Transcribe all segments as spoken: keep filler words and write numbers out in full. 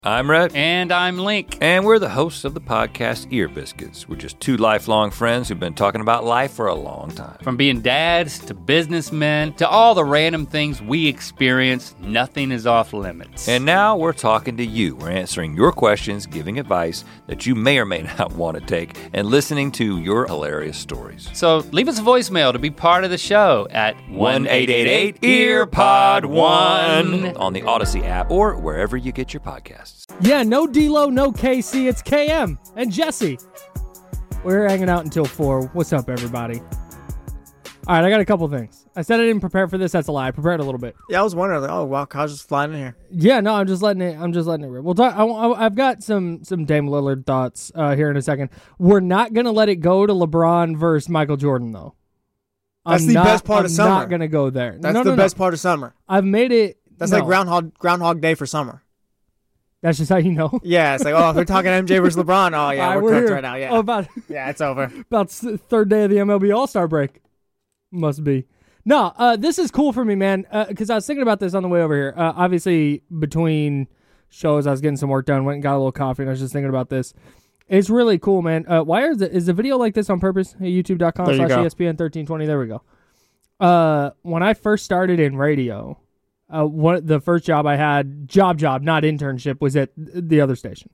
I'm Rhett. And I'm Link. And we're the hosts of the podcast Ear Biscuits. We're just two lifelong friends who've been talking about life for a long time. From being dads to businessmen to all the random things we experience, nothing is off limits. And now we're talking to you. We're answering your questions, giving advice that you may or may not want to take, and listening to your hilarious stories. So leave us a voicemail to be part of the show at one eight eight eight E A R P O D one on the Odyssey app or wherever you get your podcasts. Yeah, no D-Lo, no K C, it's K M and Jesse. We're hanging out until four. What's up, everybody? All right, I got a couple things. I said I didn't prepare for this. That's a lie. I prepared a little bit. Yeah, I was wondering, like, oh, wow, Kyle's just flying in here. Yeah, no, I'm just letting it. I'm just letting it rip. We'll talk. I, I, I've got some some Dame Lillard thoughts uh, here in a second. We're not gonna let it go to LeBron versus Michael Jordan, though. That's I'm the not, best part I'm of summer. Not gonna go there. That's no, the no, best no. part of summer. I've made it. That's no. like Groundhog Groundhog Day for summer. That's just how you know. Yeah, it's like, oh, if we're talking M J versus LeBron, oh yeah, right, we're, we're cooked here. right now. Yeah, Oh, about yeah, it's over. about the third day of the M L B All-Star break. Must be. No, uh, this is cool for me, man, because uh, I was thinking about this on the way over here. Uh, obviously, between shows, I was getting some work done, went and got a little coffee, and I was just thinking about this. It's really cool, man. Uh, why is the, is the video like this on purpose? Hey, YouTube.com There you slash go. ESPN thirteen twenty. There we go. Uh, when I first started in radio, uh, one the first job I had, job job, not internship, was at the other station.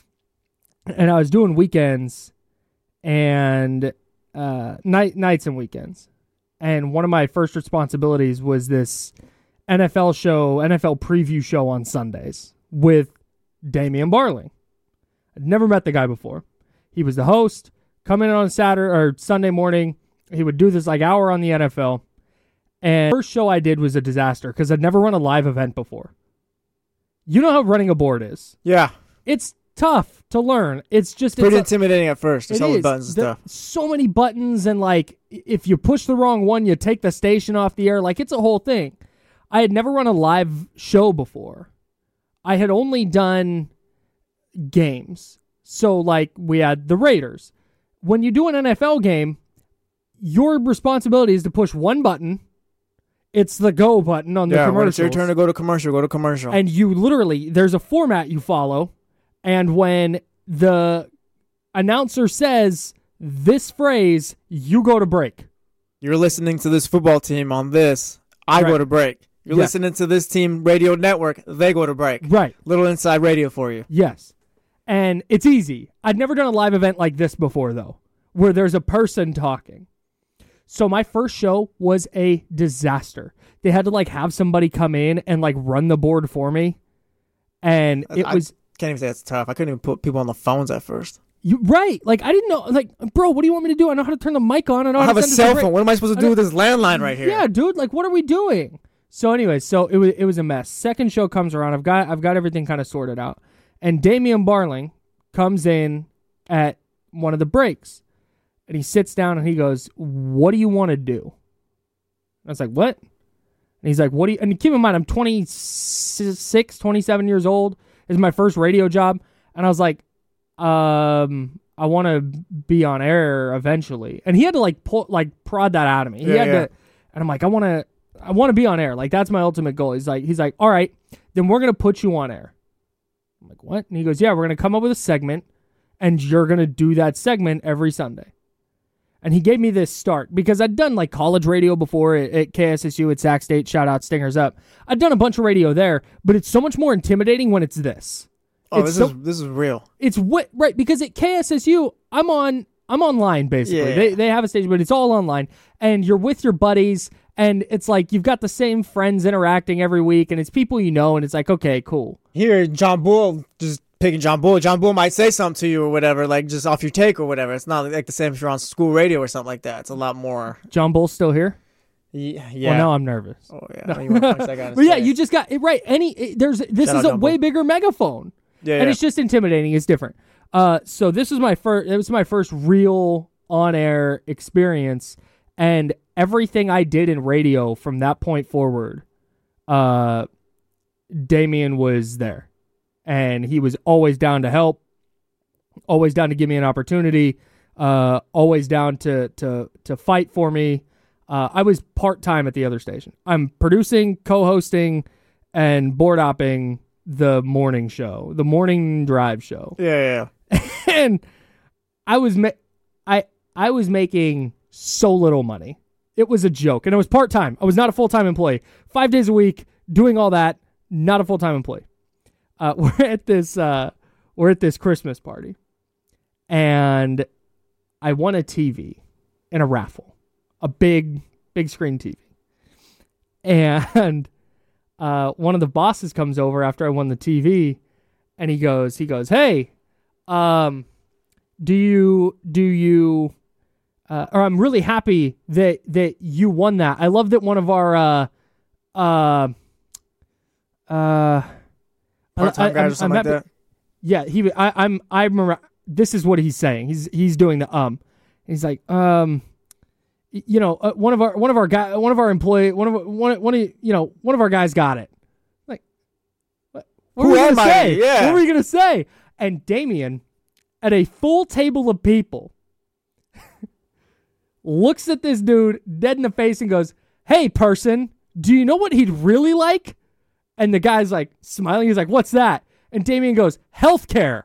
And I was doing weekends and uh, night nights and weekends. And one of my first responsibilities was this N F L show, N F L preview show on Sundays with Damian Barling. I'd never met the guy before. He was the host, come in on Saturday or Sunday morning. He would do this like hour on the N F L. And the first show I did was a disaster because I'd never run a live event before. You know how running a board is. Yeah, It's tough to learn. It's just pretty it's a, intimidating at first. Just it all the is. buttons and The- stuff. So many buttons, and like if you push the wrong one, you take the station off the air. Like it's a whole thing. I had never run a live show before. I had only done games. So like we had the Raiders. When you do an N F L game, your responsibility is to push one button. It's the go button on the Yeah, commercials. when it's your turn to go to commercial, go to commercial. And you literally, there's a format you follow. And when the announcer says this phrase, you go to break. You're listening to this football team on this, I Right. go to break. You're Yeah. listening to this team radio network, they go to break. Right. Little inside radio for you. Yes. And it's easy. I'd never done a live event like this before, though, where there's a person talking. So my first show was a disaster. They had to like have somebody come in and like run the board for me. And it I was can't even say it's tough. I couldn't even put people on the phones at first. you right. Like I didn't know like, bro, what do you want me to do? I know how to turn the mic on. I know I how have to a send it to cell Rick. phone. What am I supposed to I do with don't- this landline right here? Yeah, dude, like what are we doing? So anyway, so it was it was a mess. Second show comes around. I've got I've got everything kind of sorted out. And Damian Barling comes in at one of the breaks. And he sits down and he goes, "What do you want to do?" I was like, "What?" And he's like, "What do you..." And keep in mind, I'm twenty-six, twenty-seven years old. This is my first radio job. And I was like, um, I want to be on air eventually. And he had to like pull, like prod that out of me. He Yeah, had yeah. to, and I'm like, I want to, I want to be on air. Like that's my ultimate goal. He's like, he's like, all right, then we're going to put you on air. I'm like, what? And he goes, yeah, we're going to come up with a segment and you're going to do that segment every Sunday. And he gave me this start because I'd done like college radio before at, at K S S U at Sac State. Shout out Stingers Up. I'd done a bunch of radio there, but it's so much more intimidating when it's this. Oh, It's this so- is this is real. It's what right because at K S S U I'm on I'm online basically. Yeah. They they have a stage, but it's all online, and you're with your buddies, and it's like you've got the same friends interacting every week, and it's people you know, and it's like okay, cool. Here, John Bull, just picking John Bull. John Bull might say something to you or whatever, like just off your take or whatever. It's not like the same if you're on school radio or something like that. It's a lot more. John Bull's still here. Yeah. yeah. Well, now I'm nervous. Oh yeah. You wanna punch that guy in his But yeah, face. you just got it right. Any it- there's this Shout is out a John way Bull. bigger megaphone. Yeah. And yeah. it's just intimidating. It's different. Uh, so this was my first. It was my first real on-air experience, and everything I did in radio from that point forward, uh, Damian was there, and he was always down to help, always down to give me an opportunity, uh, always down to to to fight for me. Uh, I was part time at the other station. I'm producing, co-hosting, and board opping the morning show, the morning drive show. Yeah, yeah. And I was ma- I I was making so little money. It was a joke, and it was part-time. I was not a full-time employee. Five days a week, doing all that, not a full-time employee. Uh, we're at this uh, we're at this Christmas party, and I won a T V in a raffle, a big big screen T V, and uh, one of the bosses comes over after I won the T V, and he goes he goes, "Hey, um, do you do you?" Uh, or I'm really happy that that you won that. I love that one of our uh uh uh part-time guys or something like that. Yeah, he. I, I'm. I'm. This is what he's saying. He's he's doing the um. He's like um, you know, uh, one of our one of our guy one of our employee one of one one of you know one of our guys got it. Like, what, what Who were you am gonna I? say? Yeah. What were you gonna say? And Damien, at a full table of people, looks at this dude dead in the face and goes, "Hey, person, do you know what he'd really like?" And the guy's like smiling. He's like, "What's that?" And Damien goes, "Healthcare."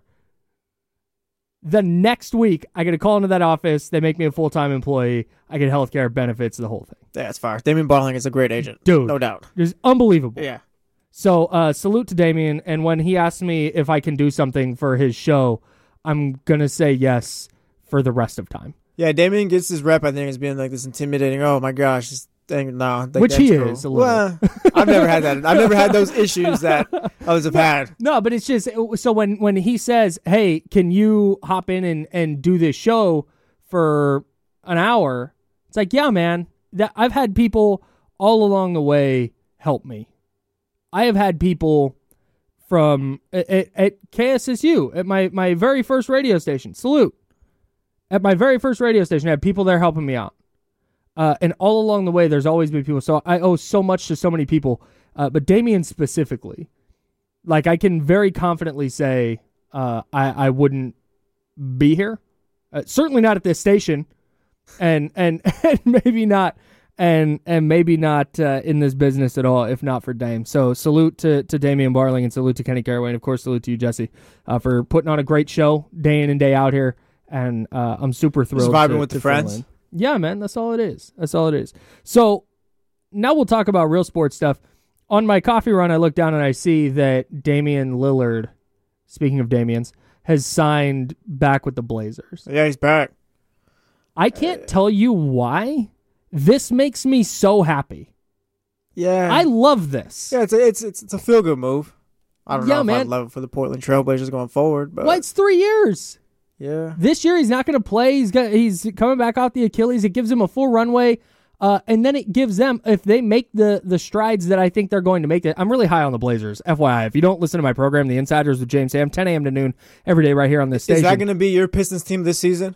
The next week, I get a call into that office. They make me a full-time employee. I get healthcare benefits, the whole thing. Yeah, it's fire. Damien Barling is a great agent. Dude. No doubt. It's unbelievable. Yeah. So uh, salute to Damien. And when he asks me if I can do something for his show, I'm going to say yes for the rest of time. Yeah, Damien gets his rep, I think, as being like this intimidating, oh my gosh, this thing, no. Like, Which he cool. is a little. Well, I've never had that. I've never had those issues that others have had. No, but it's just, so when, when he says, "Hey, can you hop in and, and do this show for an hour?" It's like, yeah, man, that I've had people all along the way help me. I have had people from at, at K S S U, at my, my very first radio station, salute. At my very first radio station, I had people there helping me out. Uh, and all along the way, there's always been people. So I owe so much to so many people. Uh, but Damien specifically, like I can very confidently say uh, I, I wouldn't be here. Uh, certainly not at this station. And and, and maybe not and and maybe not uh, in this business at all if not for Dame. So salute to, to Damien Barling and salute to Kenny Caraway. And, of course, salute to you, Jesse, uh, for putting on a great show day in and day out here. And uh, I'm super thrilled. Just vibing to, with to the friends. in. Yeah, man, that's all it is. That's all it is. So now we'll talk about real sports stuff. On my coffee run, I look down and I see that Damian Lillard, speaking of Damian's, has signed back with the Blazers. Yeah, he's back. I can't uh, tell you why. This makes me so happy. Yeah, I love this. Yeah, it's a, it's it's, it's a feel good move. I don't yeah, know if man. I'd love it for the Portland Trailblazers going forward, but well, it's three years. Yeah. This year he's not going to play. He's got he's coming back off the Achilles. It gives him a full runway, uh, and then it gives them, if they make the the strides that I think they're going to make. It. I'm really high on the Blazers. F Y I, if you don't listen to my program, The Insiders with James Ham, ten a.m. to noon every day right here on this station. Is that going to be your Pistons team this season?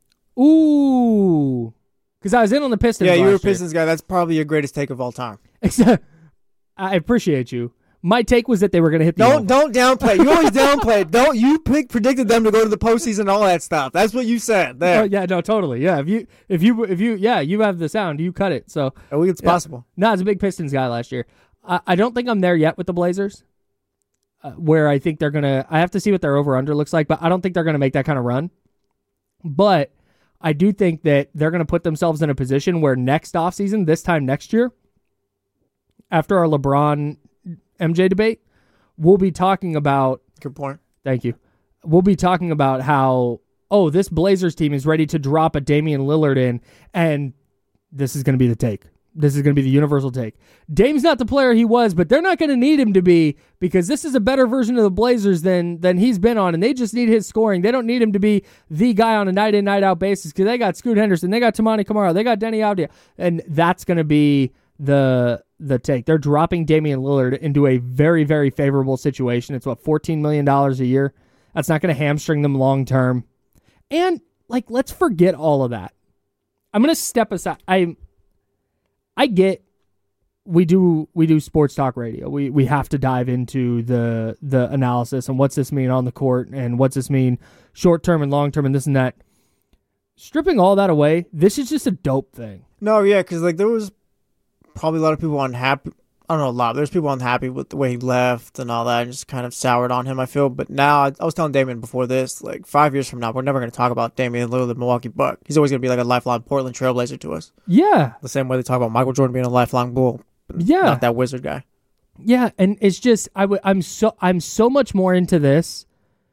Ooh, because I was in on the Pistons. Yeah, last you're a year. Pistons guy. That's probably your greatest take of all time. Except, I appreciate you. My take was that they were going to hit the Don't over. don't downplay. You always downplay. Don't you pick, predicted them to go to the postseason and all that stuff. That's what you said. There. Oh, yeah, no, totally. Yeah, if you if you if you yeah, you have the sound, you cut it. So I think it's yeah. possible. No, I was a big Pistons guy last year. I, I don't think I'm there yet with the Blazers, uh, where I think they're gonna. I have to see what their over under looks like, but I don't think they're gonna make that kind of run. But I do think that they're gonna put themselves in a position where next offseason, this time next year, after our LeBron M J debate, we'll be talking about... Good point. Thank you. We'll be talking about how, oh, this Blazers team is ready to drop a Damian Lillard in, and this is going to be the take. This is going to be the universal take. Dame's not the player he was, but they're not going to need him to be, because this is a better version of the Blazers than than he's been on, and they just need his scoring. They don't need him to be the guy on a night-in, night-out basis, because they got Scoot Henderson, they got Tamani Kamara, they got Denny Avdia, and that's going to be the... the take. They're dropping Damian Lillard into a very, very favorable situation. It's what, fourteen million dollars a year? That's not going to hamstring them long term. And like, let's forget all of that. I'm going to step aside. I I get we do we do sports talk radio. We we have to dive into the the analysis and what's this mean on the court and what's this mean short term and long term and this and that. Stripping all that away, this is just a dope thing. No, yeah, because like there was probably a lot of people unhappy I don't know a lot. There's people unhappy with the way he left and all that, and just kind of soured on him, I feel. But now, I, I was telling Damian before this, like five years from now, we're never going to talk about Damian Lillard, the Milwaukee Buck. He's always going to be like a lifelong Portland Trailblazer to us. Yeah. The same way they talk about Michael Jordan being a lifelong Bull. Yeah. Not that Wizard guy. Yeah, and it's just I w- I'm so I'm so much more into this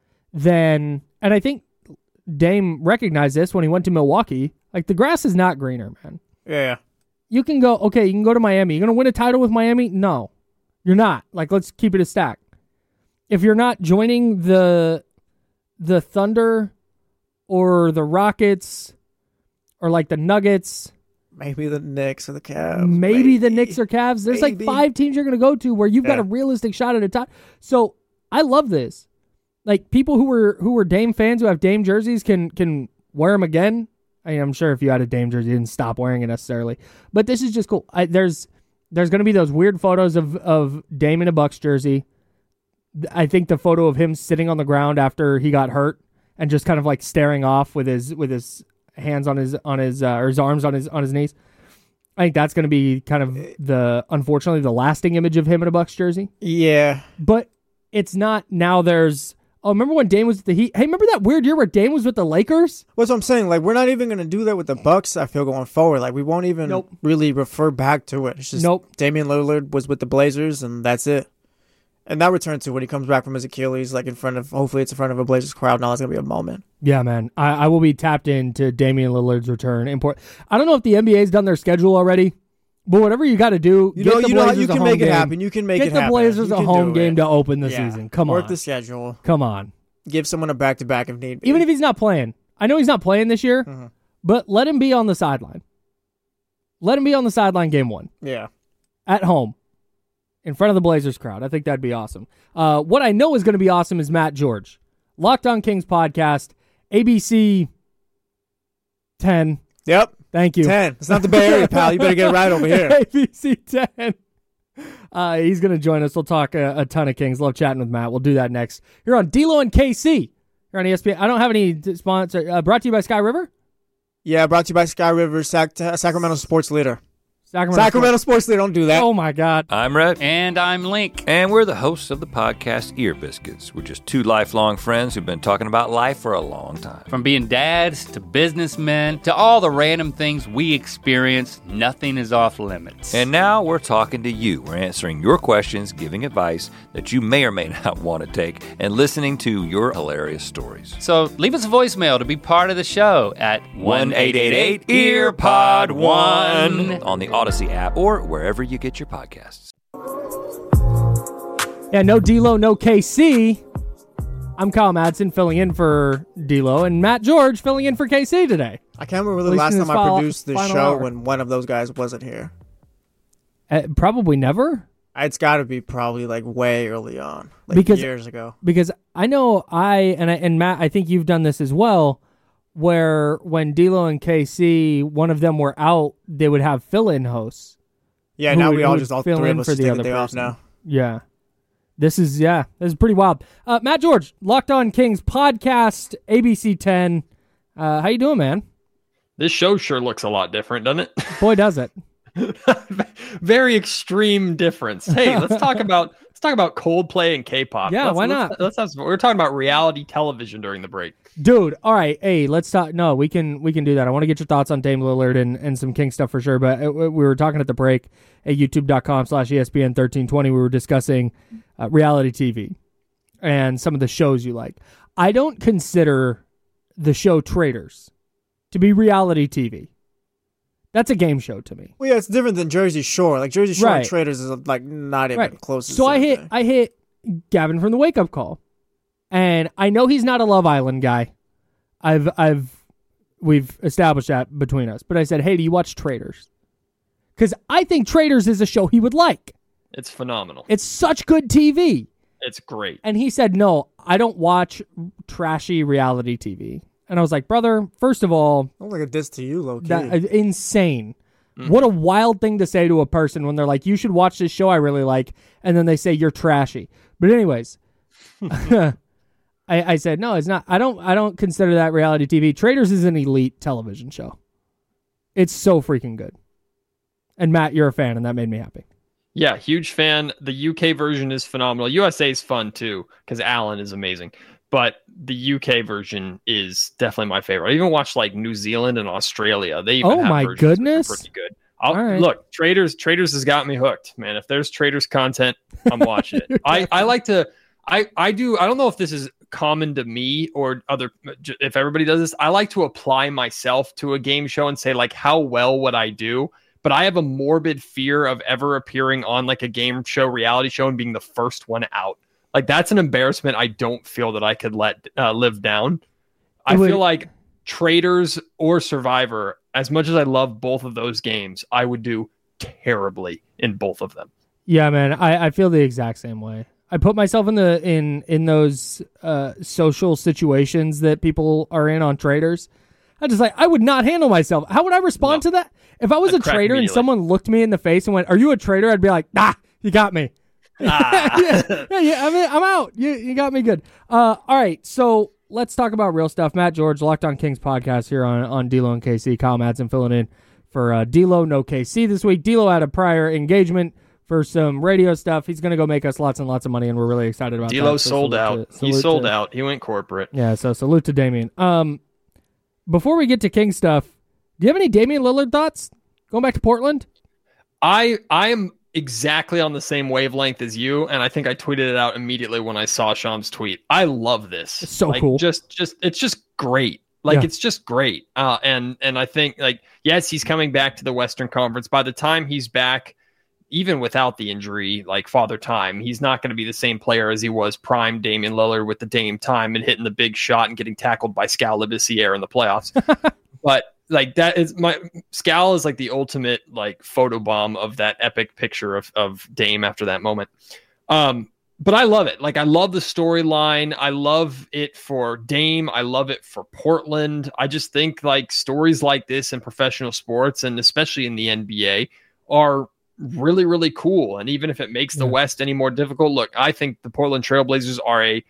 than, and I think Dame recognized this when he went to Milwaukee. Like, the grass is not greener, man. Yeah. You can go, okay, you can go to Miami. You're going to win a title with Miami? No, you're not. Like, let's keep it a stack. If you're not joining the the Thunder or the Rockets or like the Nuggets, maybe the Knicks or the Cavs. maybe, Maybe the Knicks or Cavs, there's Maybe. like five teams you're going to go to where you've got Yeah. a realistic shot at a top. So I love this. Like, people who were who were Dame fans who have Dame jerseys can can wear them again. I mean, I'm sure if you had a Dame jersey, you didn't stop wearing it necessarily. But this is just cool. I, there's there's going to be those weird photos of, of Dame in a Bucks jersey. I think the photo of him sitting on the ground after he got hurt and just kind of like staring off with his with his hands on his on his uh, or his arms on his on his knees. I think that's going to be kind of the unfortunately the lasting image of him in a Bucks jersey. Yeah. But it's not now. There's oh, remember when Dame was with the Heat? Hey, remember that weird year where Dame was with the Lakers? What's what I'm saying? Like, we're not even going to do that with the Bucks, I feel, going forward. Like, we won't even Nope. really refer back to it. It's just Nope. Damian Lillard was with the Blazers, and that's it. And that return to when he comes back from his Achilles, like in front of, hopefully it's in front of a Blazers crowd. Now it's going to be a moment. Yeah, man. I, I will be tapped into Damian Lillard's return. Import. I don't know if the N B A's done their schedule already, but whatever you got to do, You get know, the you know, Blazers you a can home make it game. happen. You can make Get it the happen. Blazers You a can home do game it. to open the Yeah. season. Come Work on. the schedule. Come on. Give someone a back to back if need be. Even if he's not playing. I know he's not playing this year, Mhm. but let him be on the sideline. Let him be on the sideline game one. Yeah. At home. In front of the Blazers crowd. I think that'd be awesome. Uh, what I know is going to be awesome is Matt George. Locked on Kings podcast. A B C ten. Yep. Thank you. ten. It's not the Bay Area, pal. You better get it right over here. A B C ten. Uh, he's going to join us. We'll talk a, a ton of Kings. Love chatting with Matt. We'll do that next. You're on D-Lo and K C. You're on E S P N. I don't have any sponsor. Uh, brought to you by Sky River? Yeah, brought to you by Sky River, Sac- Sacramento Sports Leader. Sacramento. Sacramento Sports Leader, don't do that. Oh, my God. I'm Rhett. And I'm Link. And we're the hosts of the podcast Ear Biscuits. We're just two lifelong friends who've been talking about life for a long time. From being dads to businessmen to all the random things we experience, nothing is off limits. And now we're talking to you. We're answering your questions, giving advice that you may or may not want to take, and listening to your hilarious stories. So leave us a voicemail to be part of the show at one eight eight eight ear pod one on the Odyssey app or wherever you get your podcasts. Yeah, no D-Lo, no K C. I'm Kyle Madsen filling in for D-Lo, and Matt George filling in for K C today. I can't remember the At least last in time this I final- produced this final show hour. when one of those guys wasn't here. Uh, probably never. It's got to be probably like way early on, like Because- years ago. Because I know I and I and Matt, I think you've done this as well, where when D-Lo and K C, one of them were out, they would have fill-in hosts. Yeah, Who now would- we who all would just all fill three in of us for just the take other a day off person. now. Yeah. This is, yeah, this is pretty wild. Uh, Matt George, Locked On Kings podcast, A B C ten. Uh, how you doing, man? This show sure looks a lot different, doesn't it? Boy, does it. Very extreme difference. Hey, let's talk about let's talk about Coldplay and K-pop. Yeah, Let's- why let's- not? Let's have some, we we're talking about reality television during the break. Dude, all right, hey, let's talk. No, we can we can do that. I want to get your thoughts on Dame Lillard and, and some King stuff for sure. But uh, we were talking at the break at youtube.com slash ESPN thirteen twenty. We were discussing uh, reality T V and some of the shows you like. I don't consider the show Traitors to be reality T V. That's a game show to me. Well, yeah, it's different than Jersey Shore. Like Jersey Shore Right. and Traders is like not even Right. close. to the So I same hit thing. I hit Gavin from the Wake Up Call, and I know he's not a Love Island guy. I've I've we've established that between us. But I said, hey, do you watch Traitors? Because I think Traitors is a show he would like. It's phenomenal. It's such good T V. It's great. And he said, no, I don't watch trashy reality T V. And I was like, brother, first of all, Sounds like a diss to you, low key. that uh, insane. Mm-hmm. What a wild thing to say to a person when they're like, you should watch this show I really like, and then they say you're trashy. But anyways, I, I said, no, it's not. I don't I don't consider that reality T V. Traitors is an elite television show. It's so freaking good. And Matt, you're a fan, and that made me happy. Yeah, huge fan. The U K version is phenomenal. U S A is fun too because Allen is amazing. But the U K version is definitely my favorite. I even watched like New Zealand and Australia. They even Oh have my versions goodness. that are pretty good. I'll, All right. Look, Traders Traders has got me hooked, man. If there's Traders content, I'm watching it. I, I like to I, I do I don't know if this is common to me or other if everybody does this. I like to apply myself to a game show and say like how well would I do? But I have a morbid fear of ever appearing on like a game show, reality show, and being the first one out. Like that's an embarrassment I don't feel that I could let uh, live down. I Wait. feel like Traders or Survivor, as much as I love both of those games, I would do terribly in both of them. Yeah, man, I, I feel the exact same way. I put myself in the in in those uh, social situations that people are in on Traders. I just like I would not handle myself. How would I respond No. to that? If I was I'd a crack trader and immediately. someone looked me in the face and went, "Are you a trader?" I'd be like, "Nah, you got me." Ah. yeah, yeah, yeah, I mean, I'm out. You you got me good. Uh, all right, so let's talk about real stuff. Matt George, Locked On Kings podcast here on on D'Lo and K C. Kyle Madsen filling in for uh, D'Lo, no K C this week. D'Lo had a prior engagement for some radio stuff. He's going to go make us lots and lots of money, and we're really excited about D'Lo that. So sold salute out. to- he salute sold to- out. He went corporate. Yeah, so salute to Damian. Um, before we get to King stuff, do you have any Damian Lillard thoughts? Going back to Portland? I I am exactly on the same wavelength as you, and I think I tweeted it out immediately when I saw Sham's tweet. I love this. It's so like, cool. Just just it's just great. Like Yeah. it's just great. Uh, and and I think like yes, he's coming back to the Western Conference. By the time he's back, even without the injury, like Father Time, he's not going to be the same player as he was prime Damian Lillard with the Dame time and hitting the big shot and getting tackled by Skal Labissiere in the playoffs. But like that is my Skal is like the ultimate like photobomb of that epic picture of, of Dame after that moment. Um, but I love it. Like I love the storyline. I love it for Dame. I love it for Portland. I just think like stories like this in professional sports and especially in the N B A are really, really cool. And even if it makes the Yeah. West any more difficult, look, I think the Portland Trailblazers are a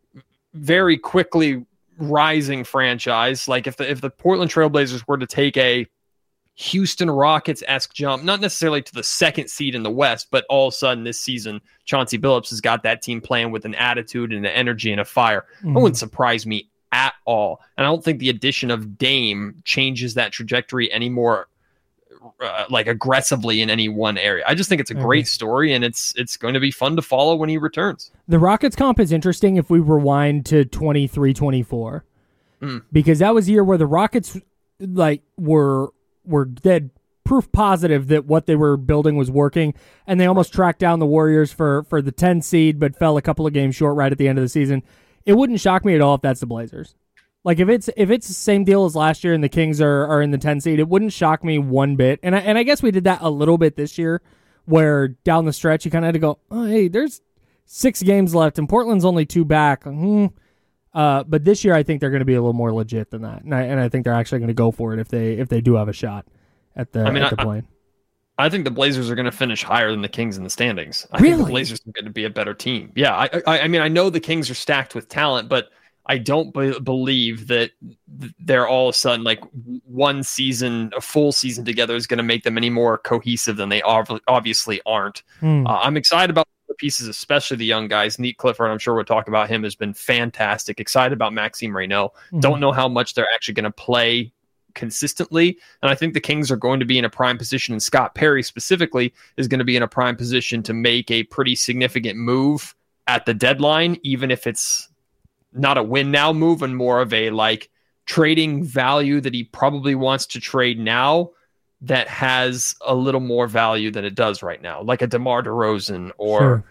very quickly rising franchise. Like if the if the Portland Trailblazers were to take a Houston Rockets-esque jump, not necessarily to the second seed in the West, but all of a sudden this season, Chauncey Billups has got that team playing with an attitude and an energy and a fire. Mhm. That wouldn't surprise me at all. And I don't think the addition of Dame changes that trajectory anymore. Uh, like aggressively in any one area. I just think it's a Okay. great story, and it's it's going to be fun to follow when he returns. The Rockets comp is interesting if we rewind to twenty-three twenty-four. Mm. Because that was the year where the Rockets like were were dead proof positive that what they were building was working, and they almost tracked down the Warriors for for the ten seed but fell a couple of games short right at the end of the season. It wouldn't shock me at all if that's the Blazers. Like if it's if it's the same deal as last year and the Kings are, are in the ten seed, it wouldn't shock me one bit. And I and I guess we did that a little bit this year, where down the stretch you kind of had to go, oh hey, there's six games left and Portland's only two back. Hmm. Uh, but this year I think they're going to be a little more legit than that, and I and I think they're actually going to go for it if they if they do have a shot at the I mean, at the I- plane. I think the Blazers are going to finish higher than the Kings in the standings. I think Really? the Blazers are going to be a better team. Yeah, I, I, I mean, I know the Kings are stacked with talent, but I don't be- believe that th- they're all of a sudden like one season, a full season together is going to make them any more cohesive than they ob- obviously aren't. Hmm. Uh, I'm excited about the pieces, especially the young guys. Neat Clifford, I'm sure we'll talk about him, has been fantastic. Excited about Maxime Renault. Mhm. Don't know how much they're actually going to play consistently. And I think the Kings are going to be in a prime position, and Scott Perry specifically is going to be in a prime position to make a pretty significant move at the deadline, even if it's not a win now move and more of a like trading value that he probably wants to trade now that has a little more value than it does right now, like a DeMar DeRozan or Sure.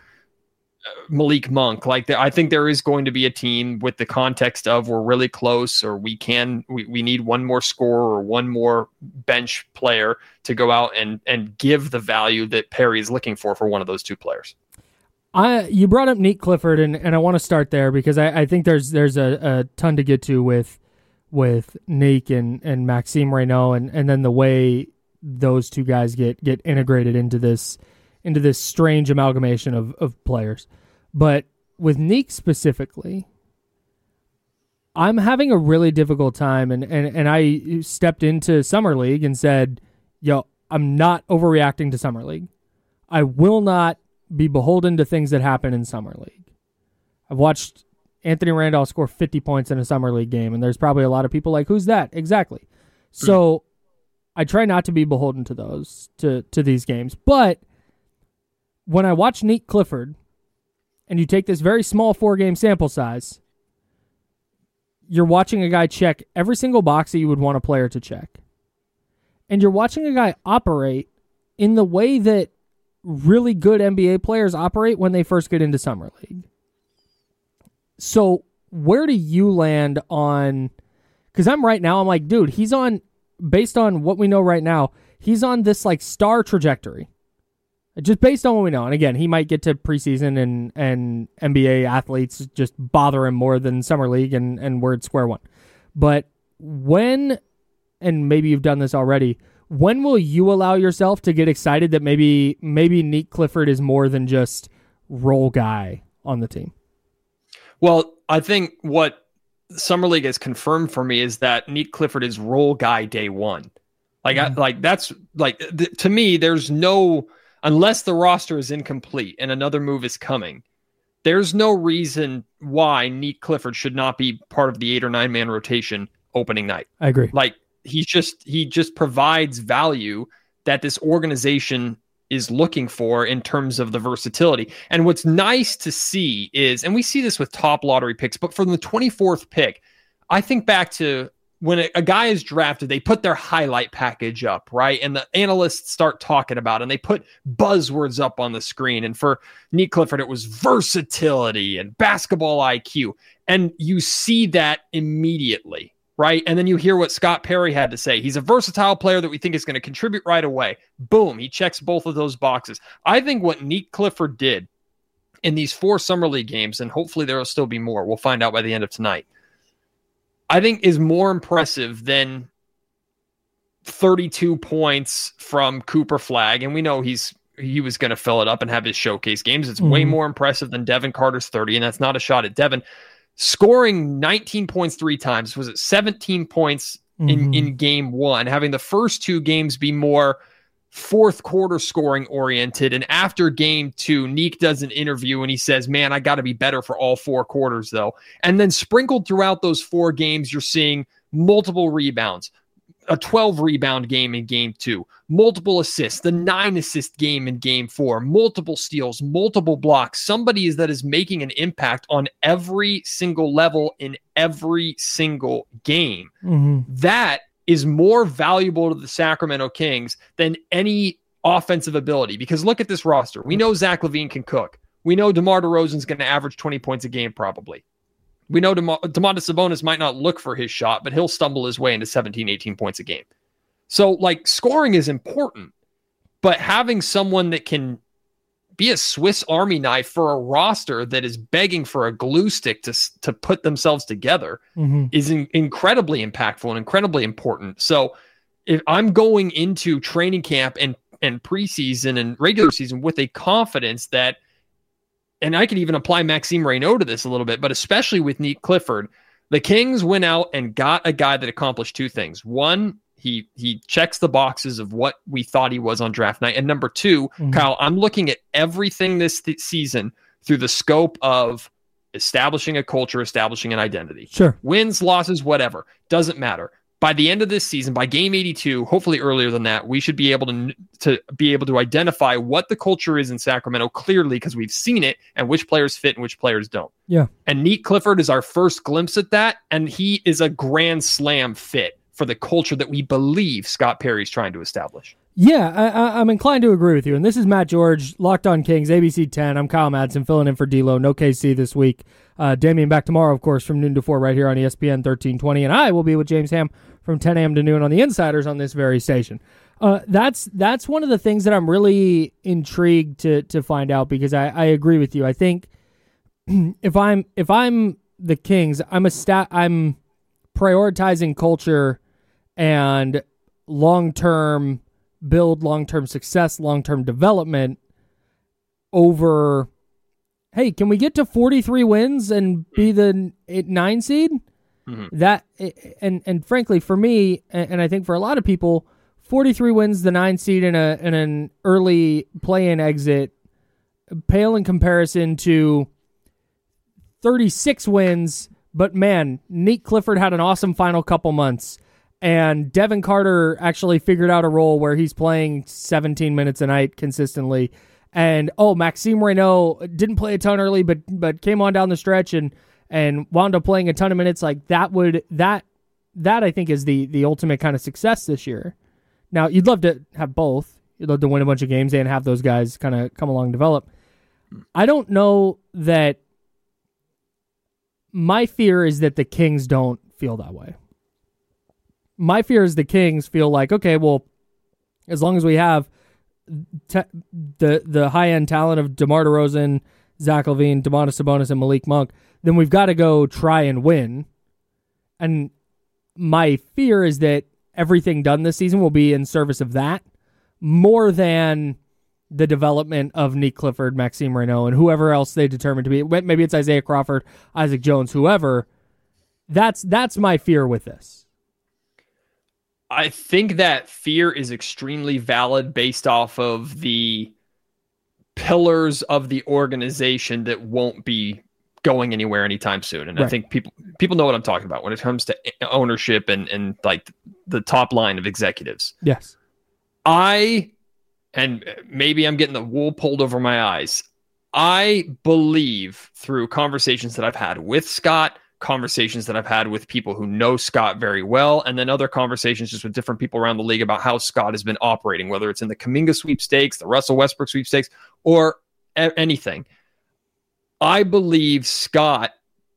Malik Monk. Like the, I think there is going to be a team with the context of we're really close, or we can we, we need one more scorer or one more bench player to go out and and give the value that Perry is looking for for one of those two players. I you brought up Neat Clifford, and, and I want to start there because I, I think there's there's a, a ton to get to with with Neek and, and Maxime Renault, and, and then the way those two guys get get integrated into this into this strange amalgamation of, of players. But with Neek specifically, I'm having a really difficult time, and, and, and I stepped into Summer League and said, yo, I'm not overreacting to Summer League. I will not be beholden to things that happen in Summer League. I've watched Anthony Randolph score fifty points in a Summer League game, and there's probably a lot of people like, who's that? Exactly. So mm. I try not to be beholden to those, to, to these games. But when I watch Nick Clifford, and you take this very small four-game sample size, you're watching a guy check every single box that you would want a player to check. And you're watching a guy operate in the way that really good N B A players operate when they first get into Summer League. So where do you land on... Because I'm right now, I'm like, dude, he's on, based on what we know right now, he's on this like star trajectory. Just based on what we know. And again, he might get to preseason and, and N B A athletes just bother him more than Summer League, and, and we're at square one. But when, and maybe you've done this already, when will you allow yourself to get excited that maybe maybe Nick Clifford is more than just role guy on the team? Well, I think what Summer League has confirmed for me is that Nick Clifford is role guy day one. Like, mm-hmm. I, like that's like th- to me, there's no... Unless the roster is incomplete and another move is coming, there's no reason why Nick Clifford should not be part of the eight or nine man rotation opening night. I agree. Like he's just he just provides value that this organization is looking for in terms of the versatility. And what's nice to see is, and we see this with top lottery picks, but from the twenty-fourth pick, I think back to when a, a guy is drafted, they put their highlight package up, right? And the analysts start talking about it, and they put buzzwords up on the screen. And for Nick Clifford, it was versatility and basketball I Q. And you see that immediately, right? And then you hear what Scott Perry had to say. He's a versatile player that we think is going to contribute right away. Boom, he checks both of those boxes. I think what Nick Clifford did in these four Summer League games, and hopefully there will still be more, we'll find out by the end of tonight, I think is more impressive than thirty-two points from Cooper Flagg. And we know he's he was going to fill it up and have his showcase games. It's mm-hmm. way more impressive than Devin Carter's thirty, and that's not a shot at Devin. Scoring nineteen points three times, was it seventeen points mm-hmm. in, in game one, having the first two games be more fourth quarter scoring oriented. And after game two, Nick does an interview and he says, man, I got to be better for all four quarters though. And then sprinkled throughout those four games, you're seeing multiple rebounds, a twelve rebound game in game two, multiple assists, the nine assist game in game four, multiple steals, multiple blocks. Somebody is that is making an impact on every single level in every single game. Mm-hmm. That is more valuable to the Sacramento Kings than any offensive ability. Because look at this roster. We know Zach LaVine can cook. We know DeMar DeRozan's going to average twenty points a game probably. We know DeMar- Domantas Sabonis might not look for his shot, but he'll stumble his way into seventeen, eighteen points a game. So, like, scoring is important, but having someone that can be a Swiss Army knife for a roster that is begging for a glue stick to, to put themselves together mm-hmm. is in, incredibly impactful and incredibly important. So if I'm going into training camp and, and preseason and regular season with a confidence that, and I can even apply Maxime Reynaud to this a little bit, but especially with Nick Clifford, the Kings went out and got a guy that accomplished two things. One, He he checks the boxes of what we thought he was on draft night. And number two, mm-hmm. Kyle, I'm looking at everything this th- season through the scope of establishing a culture, establishing an identity. Sure. Wins, losses, whatever. Doesn't matter. By the end of this season, by game eighty-two, hopefully earlier than that, we should be able to, to be able to identify what the culture is in Sacramento clearly because we've seen it and which players fit and which players don't. Yeah. And Nick Clifford is our first glimpse at that, and he is a grand slam fit for the culture that we believe Scott Perry's trying to establish. Yeah, I, I'm inclined to agree with you. And this is Matt George, Locked On Kings, A B C ten. I'm Kyle Madsen, filling in for D'Lo. No K C this week. Uh, Damian back tomorrow, of course, from noon to four right here on E S P N thirteen twenty. And I will be with James Ham from ten a.m. to noon on the Insiders on this very station. Uh, that's that's one of the things that I'm really intrigued to to find out because I, I agree with you. I think if I'm if I'm the Kings, I'm a stat I'm prioritizing culture and long-term build, long-term success, long-term development over, hey, can we get to forty-three wins and be the eight, nine seed? Mm-hmm. That and and frankly, for me, and I think for a lot of people, forty-three wins, the nine seed in a in an early play-in exit, pale in comparison to thirty-six wins. But man, Nate Clifford had an awesome final couple months, and Devin Carter actually figured out a role where he's playing seventeen minutes a night consistently. And oh, Maxime Reynaud didn't play a ton early, but but came on down the stretch and and wound up playing a ton of minutes. Like that would that that I think is the the ultimate kind of success this year. Now you'd love to have both. You'd love to win a bunch of games and have those guys kind of come along and develop. I don't know that. My fear is that the Kings don't feel that way. My fear is the Kings feel like, okay, well, as long as we have te- the the high-end talent of DeMar DeRozan, Zach LaVine, Domantas Sabonis, and Malik Monk, then we've got to go try and win. And my fear is that everything done this season will be in service of that more than the development of Nate Clifford, Maxime Reynaud, and whoever else they determine to be. Maybe it's Isaiah Crawford, Isaac Jones, whoever. That's that's my fear with this. I think that fear is extremely valid based off of the pillars of the organization that won't be going anywhere anytime soon. And right. I think people people know what I'm talking about when it comes to ownership and, and like the top line of executives. Yes. I... And maybe I'm getting the wool pulled over my eyes. I believe through conversations that I've had with Scott, conversations that I've had with people who know Scott very well, and then other conversations just with different people around the league about how Scott has been operating, whether it's in the Kuminga sweepstakes, the Russell Westbrook sweepstakes, or a- anything. I believe Scott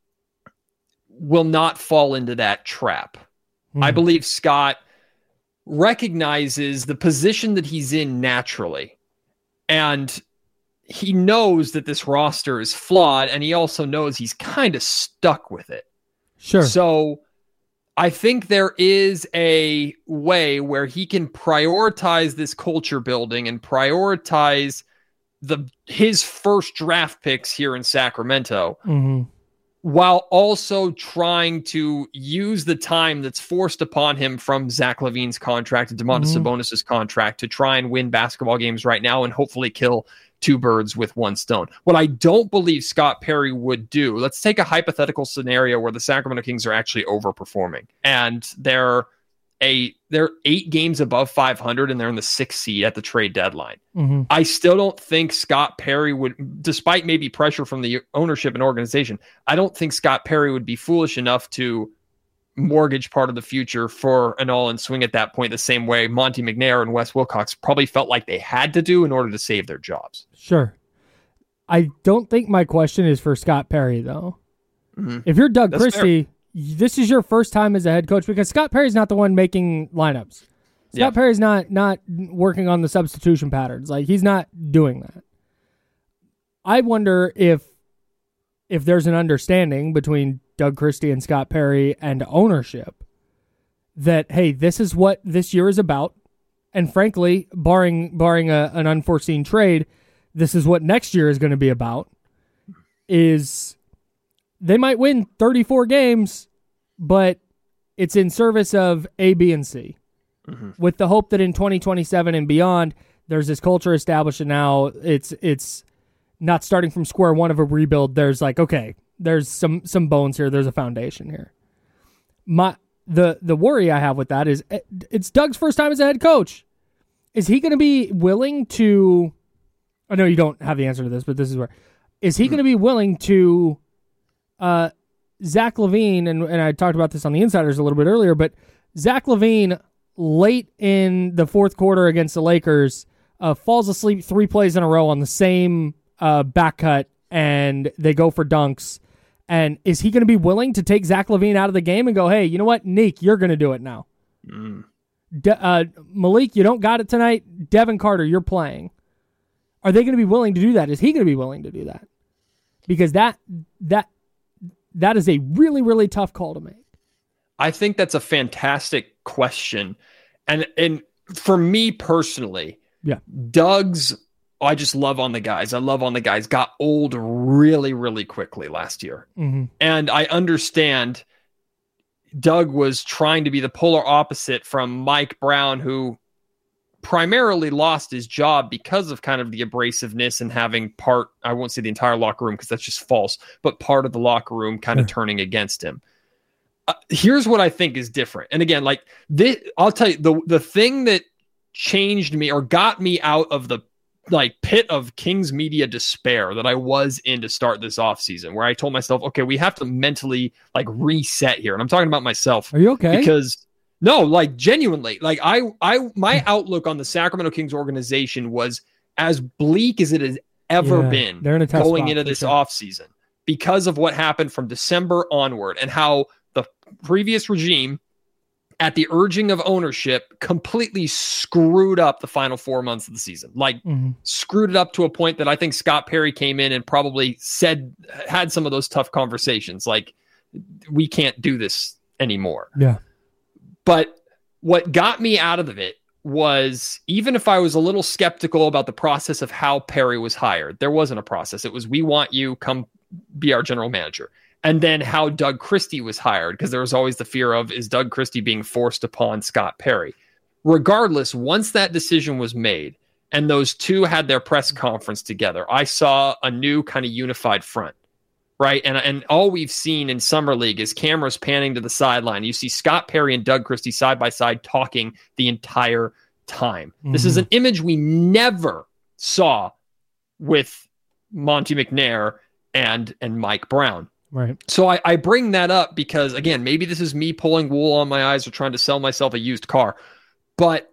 will not fall into that trap. Mm. I believe Scott recognizes the position that he's in naturally. And he knows that this roster is flawed, and he also knows he's kind of stuck with it. Sure. So I think there is a way where he can prioritize this culture building and prioritize the his first draft picks here in Sacramento, mm-hmm. while also trying to use the time that's forced upon him from Zach LaVine's contract and Domantas mm-hmm. Sabonis' contract to try and win basketball games right now and hopefully kill two birds with one stone. What I don't believe Scott Perry would do, let's take a hypothetical scenario where the Sacramento Kings are actually overperforming and they're a they're eight games above five hundred and they're in the sixth seed at the trade deadline. Mm-hmm. I still don't think Scott Perry would, despite maybe pressure from the ownership and organization, I don't think Scott Perry would be foolish enough to mortgage part of the future for an all-in swing at that point, the same way Monty McNair and Wes Wilcox probably felt like they had to do in order to save their jobs. Sure. I don't think my question is for Scott Perry, though. Mm-hmm. If you're Doug That's Christie, fair. This is your first time as a head coach because Scott Perry's not the one making lineups. Scott yeah. Perry's not not working on the substitution patterns. Like he's not doing that. I wonder if if there's an understanding between Doug Christie and Scott Perry and ownership that, hey, this is what this year is about. And frankly, barring barring a, an unforeseen trade, this is what next year is going to be about. Is they might win thirty-four games, but it's in service of A, B, and C. Mm-hmm. With the hope that in twenty twenty-seven and beyond, there's this culture established, and now it's it's not starting from square one of a rebuild. There's like, okay, there's some some bones here. There's a foundation here. My the the worry I have with that is it's Doug's first time as a head coach. Is he going to be willing to? I know you don't have the answer to this, but this is where is he mm-hmm. going to be willing to? Uh, Zach LaVine, and, and I talked about this on the Insiders a little bit earlier, but Zach LaVine, late in the fourth quarter against the Lakers, uh, falls asleep three plays in a row on the same uh, back cut, and they go for dunks. And is he going to be willing to take Zach LaVine out of the game and go, hey, you know what, Nick, you're going to do it now. Mm. De- uh, Malik, you don't got it tonight. Devin Carter, you're playing. Are they going to be willing to do that? Is he going to be willing to do that? Because that that that is a really, really tough call to make. I think that's a fantastic question. And and for me personally, yeah, Doug's, oh, I just love on the guys. I love on the guys got old really, really quickly last year. Mm-hmm. And I understand Doug was trying to be the polar opposite from Mike Brown, who primarily lost his job because of kind of the abrasiveness and having part, I won't say the entire locker room because that's just false, but part of the locker room kind of turning against him. Uh, here's what I think is different. And again, like this, I'll tell you, the, the thing that changed me or got me out of the like pit of Kings media despair that I was in to start this offseason, where I told myself, okay, we have to mentally like reset here. And I'm talking about myself. Are you okay? Because no, like genuinely, like I, I, my outlook on the Sacramento Kings organization was as bleak as it has ever Yeah, been they're in a tough going spot, into for this sure. offseason because of what happened from December onward and how the previous regime, at the urging of ownership, completely screwed up the final four months of the season. Like Mm-hmm. screwed it up to a point that I think Scott Perry came in and probably said, had some of those tough conversations. Like, we can't do this anymore. Yeah. But what got me out of it was, even if I was a little skeptical about the process of how Perry was hired, there wasn't a process. It was, we want you, come be our general manager. And then how Doug Christie was hired, because there was always the fear of, is Doug Christie being forced upon Scott Perry? Regardless, once that decision was made and those two had their press conference together, I saw a new kind of unified front. Right. And and all we've seen in Summer League is cameras panning to the sideline. You see Scott Perry and Doug Christie side by side talking the entire time. Mm-hmm. This is an image we never saw with Monty McNair and, and Mike Brown. Right. So I, I bring that up because, again, maybe this is me pulling wool on my eyes or trying to sell myself a used car. But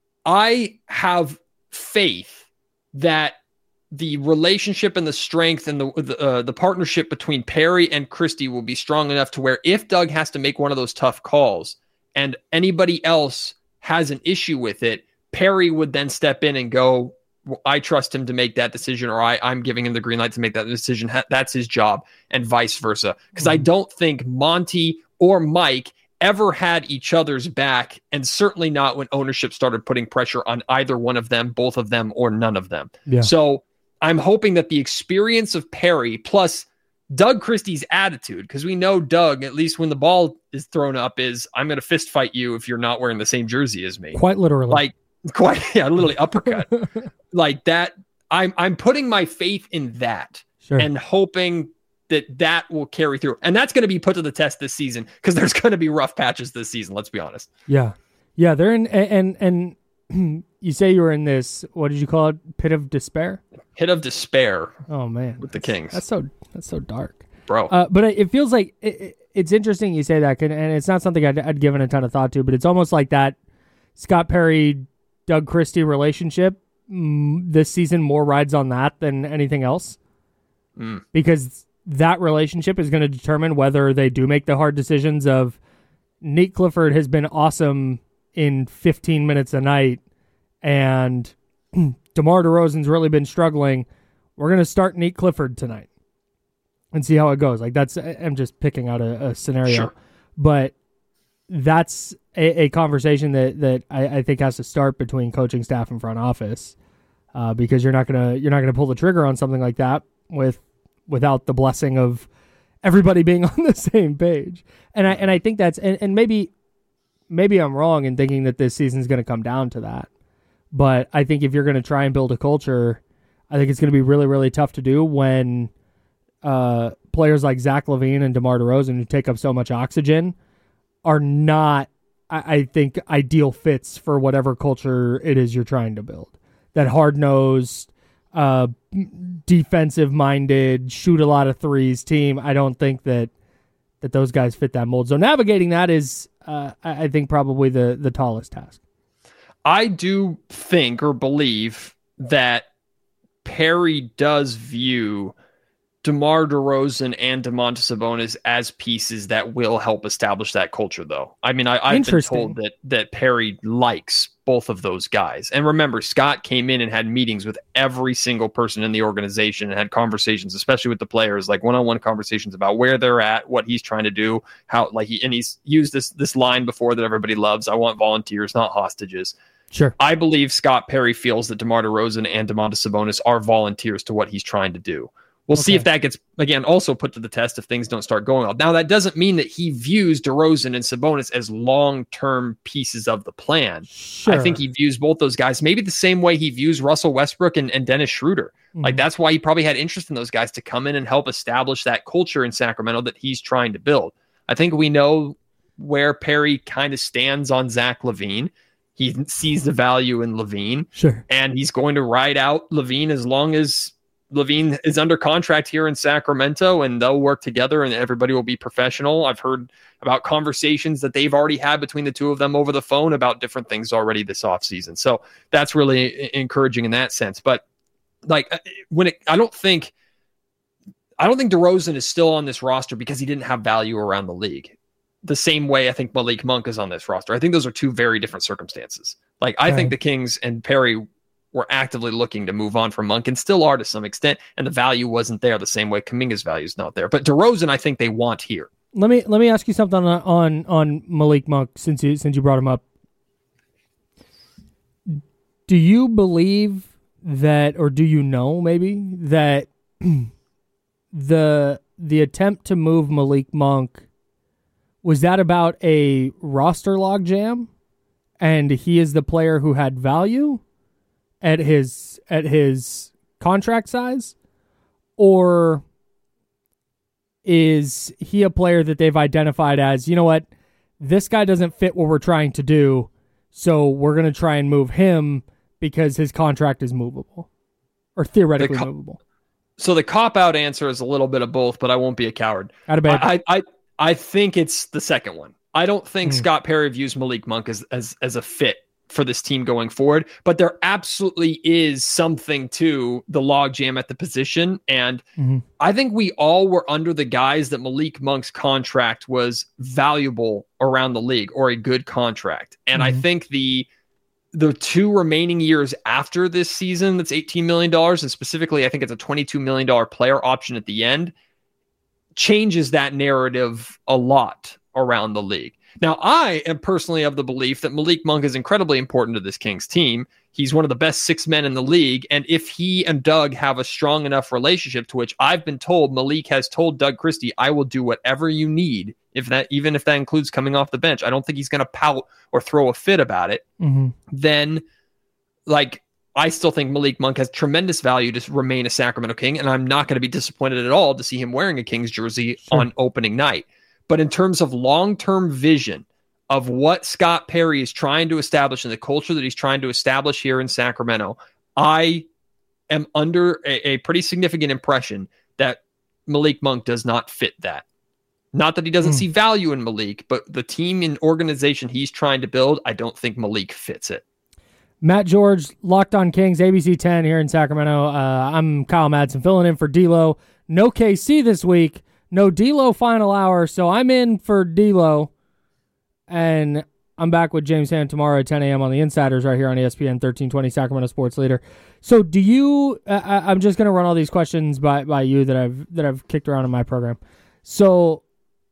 I have faith that the relationship and the strength and the the, uh, the partnership between Perry and Christie will be strong enough to where if Doug has to make one of those tough calls and anybody else has an issue with it, Perry would then step in and go, I trust him to make that decision, or I, I'm giving him the green light to make that decision. That's his job, and vice versa. Because mm-hmm. I don't think Monty or Mike ever had each other's back, and certainly not when ownership started putting pressure on either one of them, both of them, or none of them. Yeah. So I'm hoping that the experience of Perry plus Doug Christie's attitude, because we know Doug, at least when the ball is thrown up, is I'm going to fist fight you if you're not wearing the same jersey as me. Quite literally. Like, quite, yeah, literally uppercut. Like that. I'm, I'm putting my faith in that sure. and hoping that that will carry through. And that's going to be put to the test this season because there's going to be rough patches this season. Let's be honest. Yeah. Yeah. They're in, and, and, and you say you were in this, what did you call it? Pit of despair? Pit of despair. Oh man. With the Kings. That's so, that's so dark. Bro. Uh, but it feels like it, it, it's interesting you say that, and it's not something I'd, I'd given a ton of thought to, but it's almost like that Scott Perry, Doug Christie relationship mm, this season more rides on that than anything else. Mm. Because that relationship is going to determine whether they do make the hard decisions of Nate Clifford has been awesome in fifteen minutes a night, and DeMar DeRozan's really been struggling. We're going to start Nate Clifford tonight and see how it goes. Like that's, I'm just picking out a, a scenario, sure. but that's a, a conversation that, that I, I think has to start between coaching staff and front office, uh, because you're not gonna you're not gonna pull the trigger on something like that with without the blessing of everybody being on the same page. And I and I think that's and, and maybe maybe I'm wrong in thinking that this season's going to come down to that. But I think if you're going to try and build a culture, I think it's going to be really really tough to do when uh, players like Zach LaVine and DeMar DeRozan, who take up so much oxygen, are not, I, I think, ideal fits for whatever culture it is you're trying to build. That hard-nosed, uh, defensive-minded, shoot a lot of threes team, I don't think that that those guys fit that mold. So navigating that is, uh, I, I think, probably the, the tallest task. I do think or believe that Perry does view DeMar DeRozan and Domantas Sabonis as pieces that will help establish that culture, though. I mean, I, I've been told that that Perry likes both of those guys. And remember, Scott came in and had meetings with every single person in the organization and had conversations, especially with the players, like one-on-one conversations about where they're at, what he's trying to do, how like he and he's used this this line before that everybody loves: "I want volunteers, not hostages." Sure. I believe Scott Perry feels that DeMar DeRozan and Domantas Sabonis are volunteers to what he's trying to do. We'll see Okay. if that gets, again, also put to the test if things don't start going well. Now, that doesn't mean that he views DeRozan and Sabonis as long-term pieces of the plan. Sure. I think he views both those guys maybe the same way he views Russell Westbrook and, and Dennis Schroeder. Mhm. Like, that's why he probably had interest in those guys to come in and help establish that culture in Sacramento that he's trying to build. I think we know where Perry kind of stands on Zach LaVine. He sees the value in LaVine, Sure. and he's going to ride out LaVine as long as LaVine is under contract here in Sacramento, and they'll work together and everybody will be professional. I've heard about conversations that they've already had between the two of them over the phone about different things already this offseason. So that's really encouraging in that sense. But like when it, I don't think, I don't think DeRozan is still on this roster because he didn't have value around the league. The same way I think Malik Monk is on this roster. I think those are two very different circumstances. Like I Right. think the Kings and Perry were actively looking to move on from Monk and still are to some extent, and the value wasn't there the same way Kuminga's value is not there. But DeRozan, I think they want here. Let me let me ask you something on on, on Malik Monk since you since you brought him up. Do you believe that, or do you know maybe that the the attempt to move Malik Monk, was that about a roster logjam, and he is the player who had value at his at his contract size, or is he a player that they've identified as, you know what, this guy doesn't fit what we're trying to do, so we're going to try and move him because his contract is movable or theoretically co- movable? So the cop-out answer is a little bit of both, but I won't be a coward. Out of bed. I, I, I think it's the second one. I don't think Hmm. Scott Perry views Malik Monk as, as, as a fit for this team going forward, but there absolutely is something to the logjam at the position. And Mhm. I think we all were under the guise that Malik Monk's contract was valuable around the league, or a good contract. And I Mhm. think the the two remaining years after this season, that's eighteen million dollars, and specifically I think it's a twenty-two million dollars player option at the end, changes that narrative a lot around the league. Now, I am personally of the belief that Malik Monk is incredibly important to this Kings team. He's one of the best six men in the league. And if he and Doug have a strong enough relationship, to which I've been told, Malik has told Doug Christie, I will do whatever you need, if that, even if that includes coming off the bench. I don't think he's going to pout or throw a fit about it. Mhm. Then, like, I still think Malik Monk has tremendous value to remain a Sacramento King, and I'm not going to be disappointed at all to see him wearing a Kings jersey Sure. on opening night. But in terms of long-term vision of what Scott Perry is trying to establish and the culture that he's trying to establish here in Sacramento, I am under a, a pretty significant impression that Malik Monk does not fit that. Not that he doesn't Hmm. see value in Malik, but the team and organization he's trying to build, I don't think Malik fits it. Matt George, Locked on Kings, A B C ten here in Sacramento. Uh, I'm Kyle Madsen filling in for D'Lo. No K C this week. No D'Lo final hour, so I'm in for D'Lo. And I'm back with James Ham tomorrow at ten a.m. on the Insiders right here on E S P N thirteen twenty Sacramento Sports Leader. So do you, uh, I- I'm just going to run all these questions by, by you that I've that I've kicked around in my program. So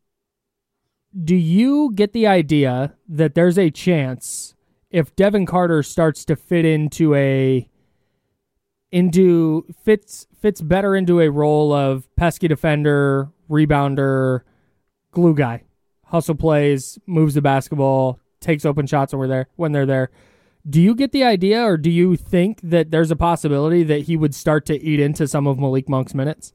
do you get the idea that there's a chance if Devin Carter starts to fit into a into fits fits better into a role of pesky defender, rebounder, glue guy, hustle plays, moves the basketball, takes open shots when we're there when they're there. Do you get the idea, or do you think that there's a possibility that he would start to eat into some of Malik Monk's minutes?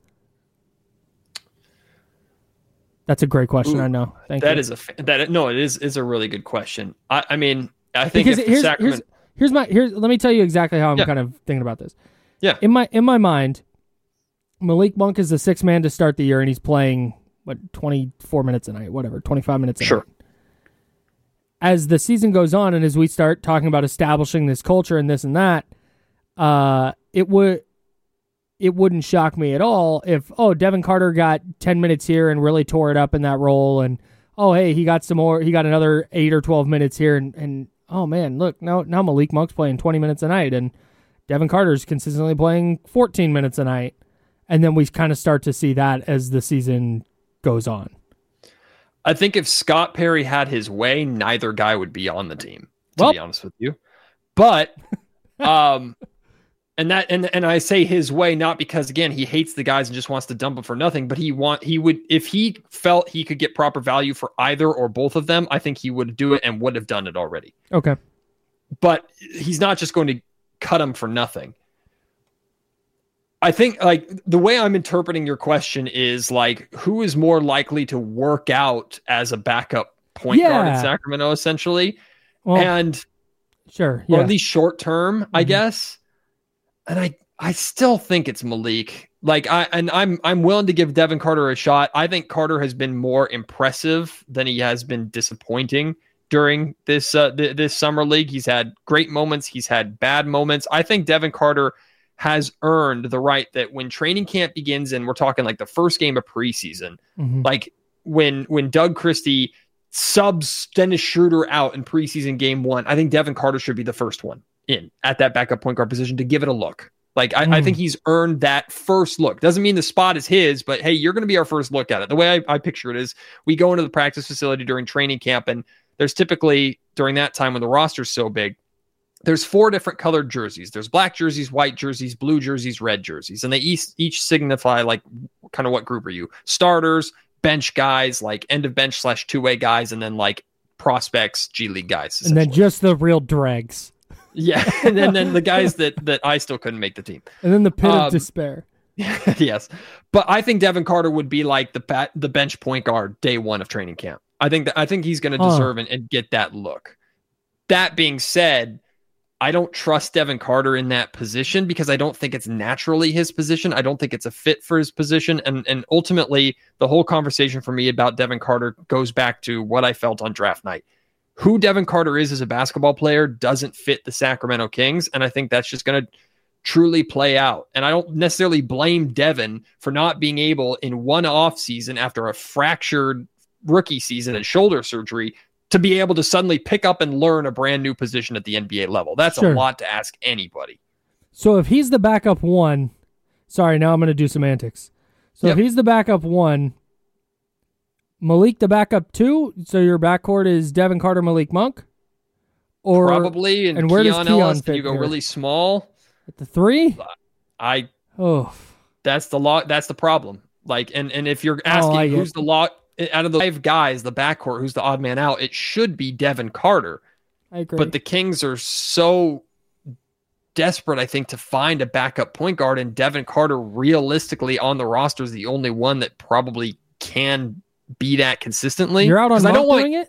That's a great question. Ooh, I know. Thank That you. is a fa- that no, it is is a really good question. I, I mean, I think Because if the here's, Sacramento, here's here's my here's let me tell you exactly how I'm Yeah. kind of thinking about this. Yeah. In my in my mind, Malik Monk is the sixth man to start the year, and he's playing what twenty-four minutes a night, whatever, twenty-five minutes a Sure. night. As the season goes on, and as we start talking about establishing this culture and this and that, uh, it would it wouldn't shock me at all if, oh, Devin Carter got ten minutes here and really tore it up in that role, and oh, hey, he got some more, he got another eight or twelve minutes here, and, and oh man, look, now now Malik Monk's playing twenty minutes a night, and Devin Carter's consistently playing fourteen minutes a night, and then we kind of start to see that as the season goes on. I think if Scott Perry had his way, neither guy would be on the team, to Well- be honest with you. But um, And that and and I say his way not because again he hates the guys and just wants to dump them for nothing, but he want he would if he felt he could get proper value for either or both of them, I think he would do it and would have done it already. Okay. But he's not just going to cut them for nothing. I think like the way I'm interpreting your question is like who is more likely to work out as a backup point Yeah. guard in Sacramento essentially. Well, and sure. or Yeah. at least short term, mm-hmm. I guess. And I, I still think it's Malik. Like I and I'm I'm willing to give Devin Carter a shot. I think Carter has been more impressive than he has been disappointing during this uh, th- this summer league. He's had great moments. He's had bad moments. I think Devin Carter has earned the right that when training camp begins, and we're talking like the first game of preseason, Mhm. like when when Doug Christie subs Dennis Schroeder out in preseason game one, I think Devin Carter should be the first one in at that backup point guard position to give it a look. Like I, Mm. I think he's earned that first look. Doesn't mean the spot is his, but hey, you're going to be our first look at it. The way I, I picture it is we go into the practice facility during training camp, and there's typically during that time when the roster's so big, there's four different colored jerseys. There's black jerseys, white jerseys, blue jerseys, red jerseys, and they each each signify like kind of what group are you? Starters, bench guys, like end of bench slash two way guys, and then like prospects, G League guys, And then just the real dregs. yeah, and then, then the guys that that I still couldn't make the team. And then the pit Um, of despair. Yes, but I think Devin Carter would be like the bat, the bench point guard day one of training camp. I think that I think he's going to Huh. deserve and, and get that look. That being said, I don't trust Devin Carter in that position because I don't think it's naturally his position. I don't think it's a fit for his position, and and ultimately the whole conversation for me about Devin Carter goes back to what I felt on draft night. Who Devin Carter is as a basketball player doesn't fit the Sacramento Kings, and I think that's just going to truly play out. And I don't necessarily blame Devin for not being able in one off season after a fractured rookie season and shoulder surgery to be able to suddenly pick up and learn a brand new position at the N B A level. That's Sure. a lot to ask anybody. So if he's the backup one, sorry, now I'm going to do semantics. So Yep. if he's the backup one, Malik the backup two, so your backcourt is Devin Carter, Malik Monk? Or Probably, and, and where does Keon Keon Ellis, fit you go here? really small. at the three? I Oh, that's the law. That's the problem. Like, and and if you're asking Oh, I get who's the law out of the five guys, the backcourt, who's the odd man out, it should be Devin Carter. I agree. But the Kings are so desperate, I think, to find a backup point guard, and Devin Carter, realistically, on the roster is the only one that probably can be that consistently. You're out on 'Cause I Monk don't want, doing it?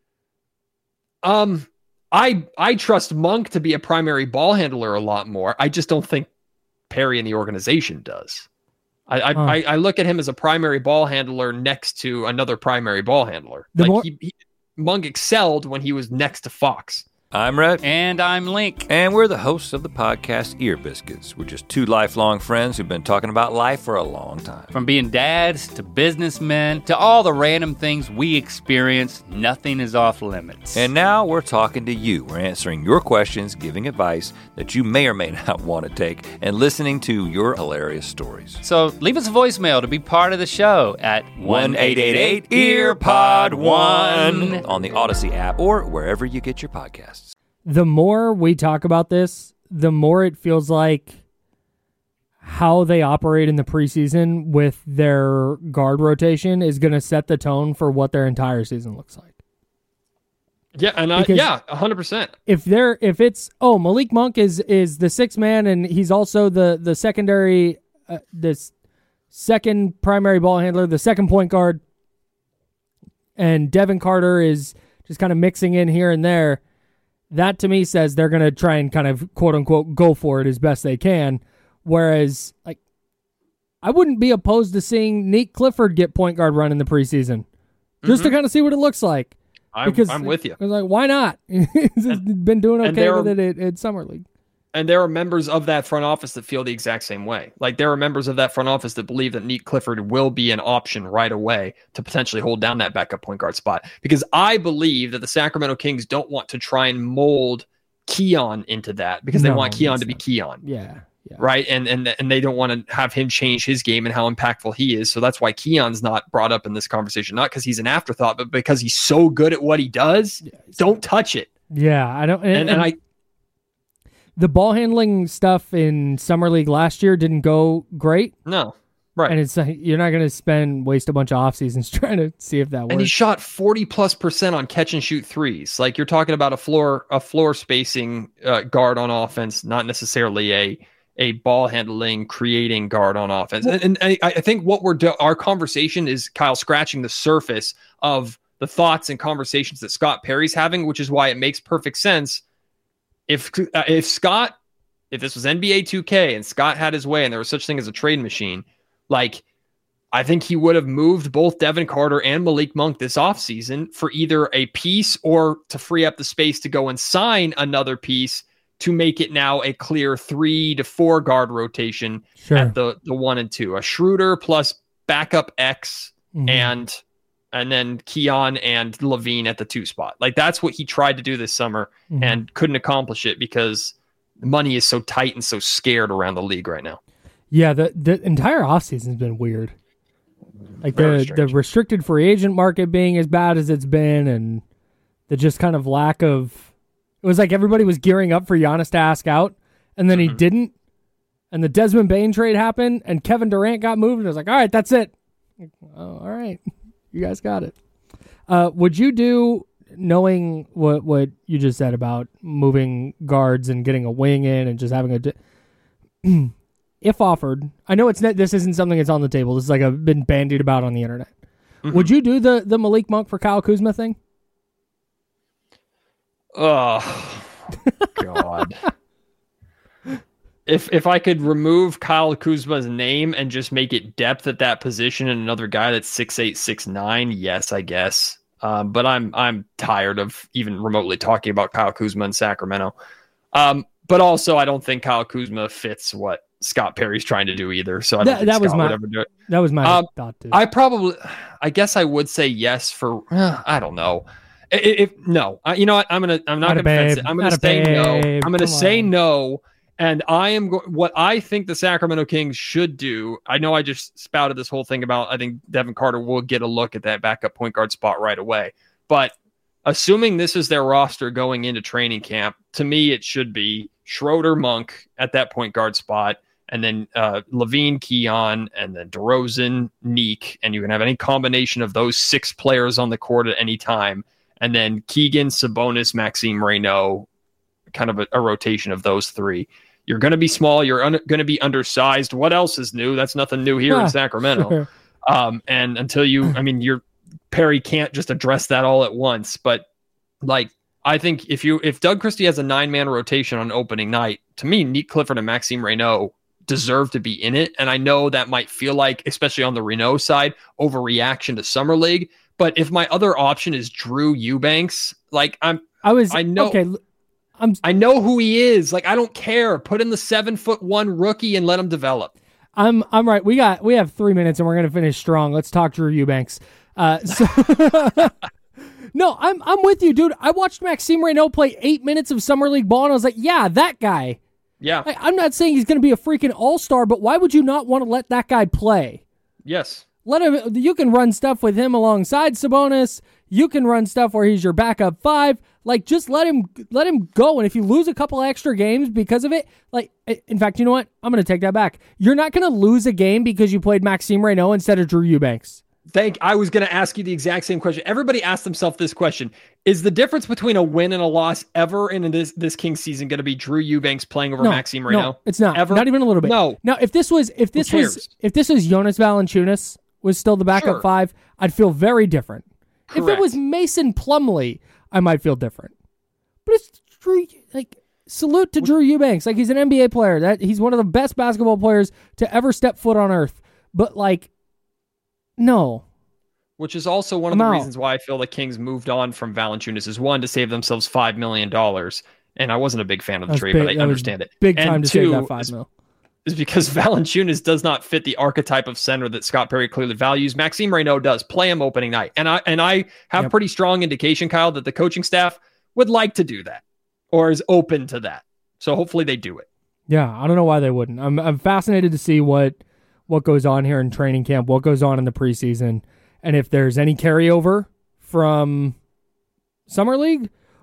um, I I trust Monk to be a primary ball handler a lot more. I just don't think Perry and the organization does. I I, Huh. I, I look at him as a primary ball handler next to another primary ball handler. The like more- he, he, Monk excelled when he was next to Fox. I'm Rhett. And I'm Link. And we're the hosts of the podcast Ear Biscuits. We're just two lifelong friends who've been talking about life for a long time. From being dads to businessmen to all the random things we experience, nothing is off limits. And now we're talking to you. We're answering your questions, giving advice that you may or may not want to take, and listening to your hilarious stories. so leave us a voicemail to be part of the show at one eight eight eight ear pod one on the Odyssey app or wherever you get your podcasts. The more we talk about this, the more it feels like how they operate in the preseason with their guard rotation is going to set the tone for what their entire season looks like. Yeah, and I, Because- yeah, one hundred percent. If they're if it's oh Malik Monk is is the sixth man and he's also the the secondary uh, this second primary ball handler, the second point guard, and Devin Carter is just kind of mixing in here and there. That to me says they're going to try and kind of quote unquote go for it as best they can. Whereas, like, I wouldn't be opposed to seeing Nate Clifford get point guard run in the preseason just to kind of see what it looks like. I'm, Because I'm with you. I was like, why not? He's been doing and okay there with are- it at, at Summer League. And there are members of that front office that feel the exact same way. Like there are members of that front office that believe that Nate Clifford will be an option right away to potentially hold down that backup point guard spot. Because I believe that the Sacramento Kings don't want to try and mold Keon into that because they No, want Keon that's to be not- Keon. Yeah, yeah. Right. And and and they don't want to have him change his game and how impactful he is. So that's why Keon's not brought up in this conversation. Not because he's an afterthought, but because he's so good at what he does. Don't touch it. Yeah, I don't. And, and I the ball handling stuff in Summer League last year didn't go great. No. Right. And it's like, you're not going to spend, waste a bunch of off seasons trying to see if that works. And he shot forty plus percent on catch and shoot threes. Like you're talking about a floor, a floor spacing uh, guard on offense, not necessarily a, a ball handling, creating guard on offense. Well, and, and I, I think what we're, do- our conversation is, Kyle, scratching the surface of the thoughts and conversations that Scott Perry's having, which is why it makes perfect sense. If, uh, if Scott, if this was N B A two K and Scott had his way and there was such thing as a trade machine, like, I think he would have moved both Devin Carter and Malik Monk this offseason for either a piece or to free up the space to go and sign another piece to make it now a clear three to four guard rotation sure. at the, the one and two. A Schroeder plus backup X mm-hmm. and and then Keon and Levine at the two spot. Like, that's what he tried to do this summer mm-hmm. and couldn't accomplish it because money is so tight and so scared around the league right now. Yeah, the, the entire offseason's been weird. Like Very the, the restricted free agent market being as bad as it's been, and the just kind of lack of... It was like everybody was gearing up for Giannis to ask out, and then mm-hmm. he didn't. And the Desmond Bane trade happened, and Kevin Durant got moved, and it was like, all right, that's it. Oh, all right. You guys got it. Uh, would you do, knowing what, what you just said about moving guards and getting a wing in and just having a... Di- if offered, I know it's not, this isn't something that's on the table. This is like a been bandied about on the internet. Mm-hmm. Would you do the the Malik Monk for Kyle Kuzma thing? Oh God! if if I could remove Kyle Kuzma's name and just make it depth at that position and another guy that's six eight, six nine, yes, I guess. Um, but I'm I'm tired of even remotely talking about Kyle Kuzma in Sacramento. Um, but also, I don't think Kyle Kuzma fits what Scott Perry's trying to do either. So I don't that, think that Scott was my, would ever do it. That was my um, thought too. I probably, I guess I would say yes for, uh, I don't know. If, if no, I, you know what? I'm going to, I'm not going to fence it. I'm going to say babe. no. I'm going to say on. no. And I am go- what I think the Sacramento Kings should do. I know I just spouted this whole thing about, I think Devin Carter will get a look at that backup point guard spot right away. But assuming this is their roster going into training camp, to me, it should be Schroeder, Monk at that point guard spot. And then uh, Levine, Keon, and then DeRozan, Neek, and you can have any combination of those six players on the court at any time. And then Keegan, Sabonis, Maxime Reynaud, kind of a, a rotation of those three. You're going to be small. You're un- going to be undersized. What else is new? That's nothing new here yeah, in Sacramento. Sure. Um, and until you, I mean, you're Perry can't just address that all at once. But like, I think if you if Doug Christie has a nine man rotation on opening night, to me, Neek Clifford and Maxime Reynaud deserve to be in it. And I know that might feel like, especially on the Reno side, overreaction to Summer League. But if my other option is Drew Eubanks, like I'm, I was, I know, okay, I'm, I know who he is. Like, I don't care. Put in the seven foot one rookie and let him develop. I'm, I'm right. We got, we have three minutes and we're going to finish strong. Let's talk Drew Eubanks. Uh, so no, I'm, I'm with you, dude. I watched Maxime Reynaud play eight minutes of Summer League ball and I was like, yeah, that guy. Yeah. I, I'm not saying he's going to be a freaking all-star, but why would you not want to let that guy play? Yes. Let him. You can run stuff with him alongside Sabonis. You can run stuff where he's your backup five. Like, just let him let him go. And if you lose a couple extra games because of it, like, in fact, you know what? I'm going to take that back. You're not going to lose a game because you played Maxime Reynaud instead of Drew Eubanks. Thank. I was going to ask you the exact same question. Everybody asked themselves this question: is the difference between a win and a loss ever in this this Kings season going to be Drew Eubanks playing over no, Maxime Reynaud? No, it's not. Ever? Not even a little bit. No. Now, if this was if this was if this was Jonas Valanciunas was still the backup Sure. five, I'd feel very different. Correct. If it was Mason Plumlee, I might feel different. But it's Drew. Like, salute to Drew Eubanks. Like, he's an N B A player. That he's one of the best basketball players to ever step foot on earth. But like, no. Which is also one of I'm the out. reasons why I feel the Kings moved on from Valanciunas is one, to save themselves five million dollars. And I wasn't a big fan of the That's trade, big- but I that was understand it. Big and time to two, save that five is, mil. is because Valanciunas does not fit the archetype of center that Scott Perry clearly values. Maxime Reynaud does. Play him opening night. And I and I have Yep. pretty strong indication, Kyle, that the coaching staff would like to do that or is open to that. So hopefully they do it. Yeah, I don't know why they wouldn't. I'm I'm fascinated to see what what goes on here in training camp, what goes on in the preseason, and if there's any carryover from Summer League,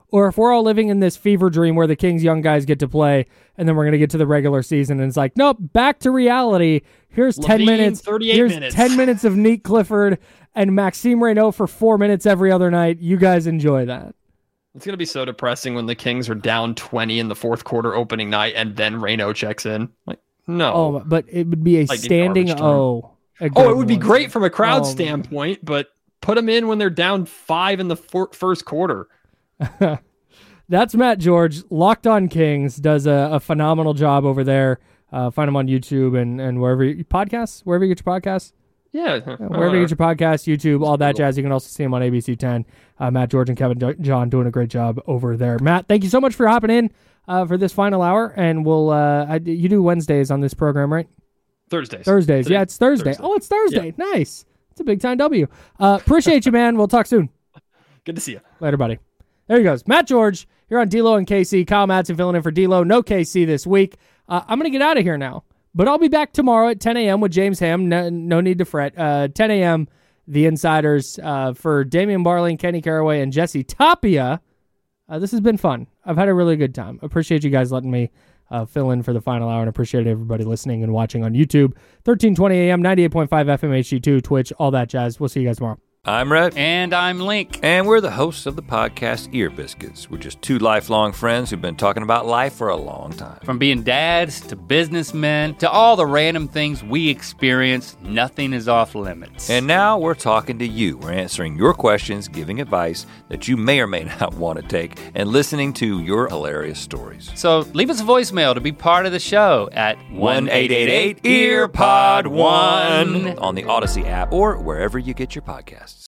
or if we're all living in this fever dream where the Kings young guys get to play, and then we're going to get to the regular season, and it's like, nope, back to reality. Here's ten Levine, minutes. thirty-eight Here's minutes. ten minutes of Neat Clifford and Maxime Reynaud for four minutes every other night. You guys enjoy that. It's going to be so depressing when the Kings are down twenty in the fourth quarter opening night and then Reynaud checks in. Like, no. Oh, but it would be a Like in standing garbage time. O. Oh, it would be great from a crowd Oh, standpoint, but put them in when they're down five in the for- first quarter. That's Matt George, Locked On Kings, does a, a phenomenal job over there. Uh, find him on YouTube and, and wherever you podcasts, wherever you get your podcasts. Yeah. Wherever you get your podcasts, YouTube, all that jazz. You can also see him on A B C ten. Uh, Matt George and Kevin Do- John doing a great job over there. Matt, thank you so much for hopping in uh, for this final hour. And we'll uh, I, you do Wednesdays on this program, right? Thursdays. Thursdays. Today. Yeah, it's Thursday. Thursday. Oh, it's Thursday. Nice. It's a big time W. Uh, appreciate you, man. We'll talk soon. Good to see you. Later, buddy. There he goes. Matt George, you're on D-Lo and K C. Kyle Madsen filling in for D-Lo. No K C this week. Uh, I'm going to get out of here now. But I'll be back tomorrow at ten a.m. with James Ham. No, no need to fret. Uh, ten a.m. The Insiders uh, for Damian Barling, Kenny Caraway, and Jesse Tapia. Uh, this has been fun. I've had a really good time. Appreciate you guys letting me uh, fill in for the final hour, and appreciate everybody listening and watching on YouTube. thirteen twenty a.m., ninety-eight point five F M H D two, Twitch, all that jazz. We'll see you guys tomorrow. I'm Rhett. And I'm Link. And we're the hosts of the podcast Ear Biscuits. We're just two lifelong friends who've been talking about life for a long time. From being dads to businessmen to all the random things we experience, nothing is off limits. And now we're talking to you. We're answering your questions, giving advice that you may or may not want to take, and listening to your hilarious stories. So leave us a voicemail to be part of the show at one eight eight eight ear pod one on the Odyssey app or wherever you get your podcasts.